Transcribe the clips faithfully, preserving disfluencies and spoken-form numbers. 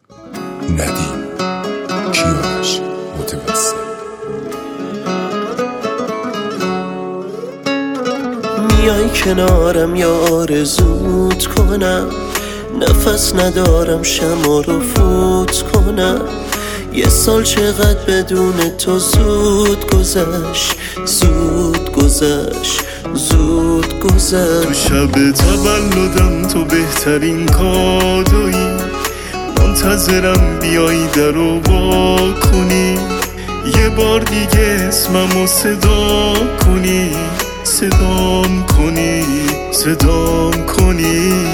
ندیم کیارش متوسل. میای کنارم یا آرزوت کنم، نفس ندارم شمع رو فوت کنم. یه سال چقدر بدون تو زود گذشت، زود گذشت، زود گذشت. تو شب تولدم تو بهترین کادویی، منتظرم بیایی درو وا کنی، یه بار دیگه اسممو صدا کنی، صدام کنی، صدام کنی.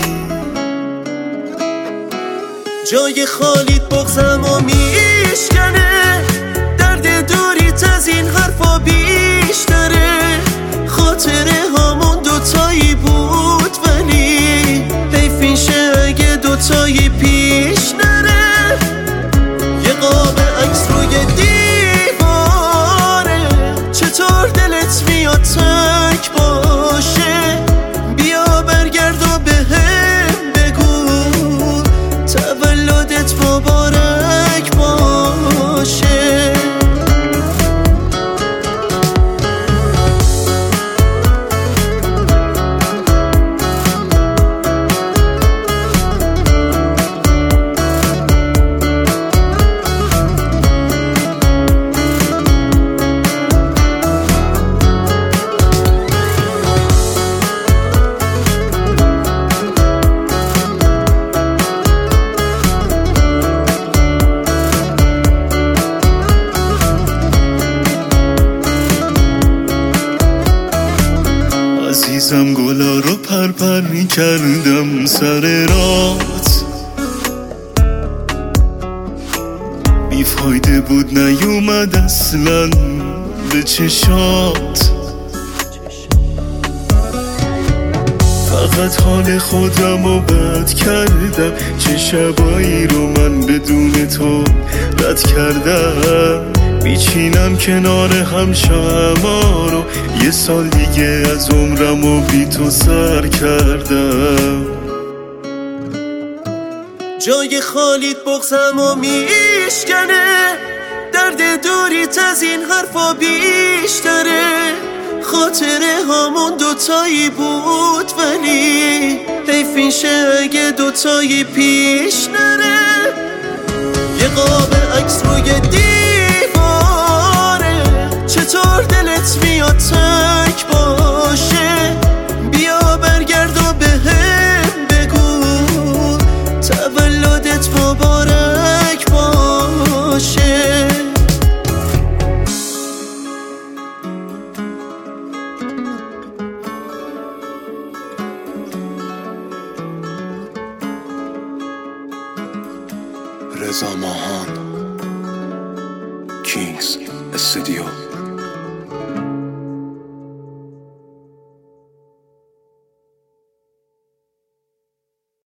جای خالیت بغزم و میشکنه، درد دوریت از این حرفا بیشتره. خاطره هامون دوتایی بود ولی حیف میشه اگه دوتایی پیش نره. یه قاب عکس روی دیواره، چطور دلت میاد تک باشه. بیا برگرد و بهم بگو تولدت مبارک باشه. عزیزم گلا رو پرپر می کردم سر رات، بیفایده بود نیومد اصلا به چشات. فقط حال خودم رو بد کردم، چه شبایی رو من بدون تو رد کردم. میچینم کنار هم شمع رو، یه سال دیگه از عمرم و بی تو سر کردم. جای خالیت بغزم و میشکنه، درد دوریت از این حرفا بیشتره. خاطره هامون دوتایی بود ولی حیف میشه اگه دوتایی پیش نره. یه قاب عکس روی دیواره، چطور دلت میاد تک باشه. بیا برگرد و بهم بگو تولدت مبارک باشه. رضا ماهان، کینگز استودیو.